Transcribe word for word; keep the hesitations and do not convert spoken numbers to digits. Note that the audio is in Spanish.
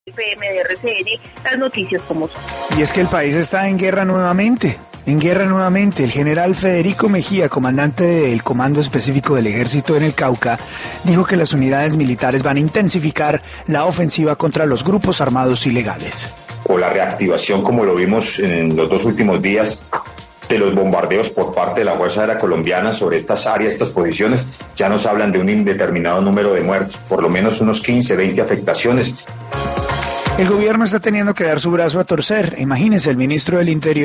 F M de R C N, las noticias como son. Y es que el país está en guerra nuevamente, en guerra nuevamente. El general Federico Mejía, comandante del Comando Específico del Ejército en el Cauca, dijo que las unidades militares van a intensificar la ofensiva contra los grupos armados ilegales. O la reactivación, como lo vimos en los dos últimos días, de los bombardeos por parte de la Fuerza Aérea Colombiana sobre estas áreas, estas posiciones, ya nos hablan de un indeterminado número de muertos, por lo menos unos quince, veinte afectaciones. El gobierno está teniendo que dar su brazo a torcer. Imagínense, el ministro del Interior